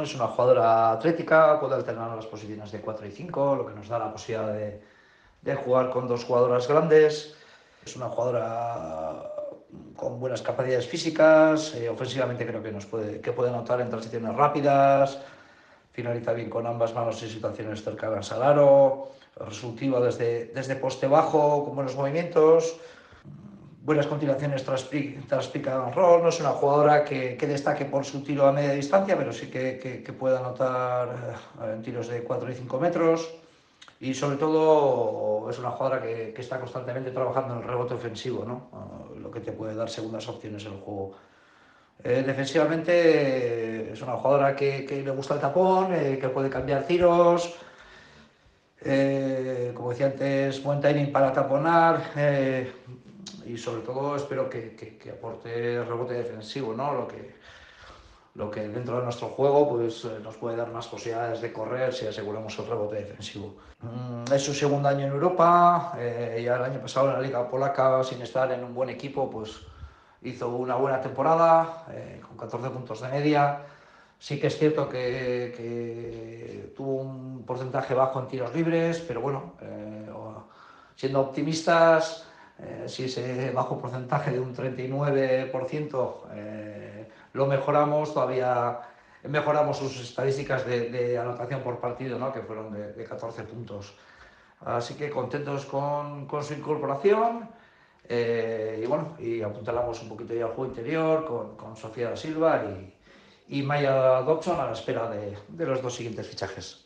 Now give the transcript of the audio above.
es una jugadora atlética, puede alternar las posiciones de 4 y 5, lo que nos da la posibilidad de jugar con dos jugadoras grandes. Es una jugadora con buenas capacidades físicas, ofensivamente creo que que puede anotar en transiciones rápidas, finaliza bien con ambas manos en situaciones cercanas al aro, resolutiva desde poste bajo, con buenos movimientos, buenas continuaciones tras pick and roll. No es una jugadora que destaque por su tiro a media distancia, pero sí que puede anotar en tiros de 4 y 5 metros. Y sobre todo es una jugadora que está constantemente trabajando en el rebote ofensivo, ¿no? Lo que te puede dar segundas opciones en el juego. Defensivamente es una jugadora que le gusta el tapón, que puede cambiar tiros, como decía antes, buen timing para taponar, y sobre todo espero que aporte rebote defensivo, ¿no? Lo que dentro de nuestro juego pues, nos puede dar más posibilidades de correr si aseguramos el rebote defensivo. Es su segundo año en Europa, ya el año pasado en la Liga Polaca, sin estar en un buen equipo, pues hizo una buena temporada, con 14 puntos de media. Sí que es cierto que tuvo un porcentaje bajo en tiros libres, pero bueno, siendo optimistas, si ese bajo porcentaje de un 39% lo mejoramos, todavía mejoramos sus estadísticas de anotación por partido, ¿no? Que fueron de 14 puntos. Así que contentos con su incorporación. Y bueno, y apuntalamos un poquito ya al juego interior con Sofía da Silva y Maya Dobson a la espera de los dos siguientes fichajes.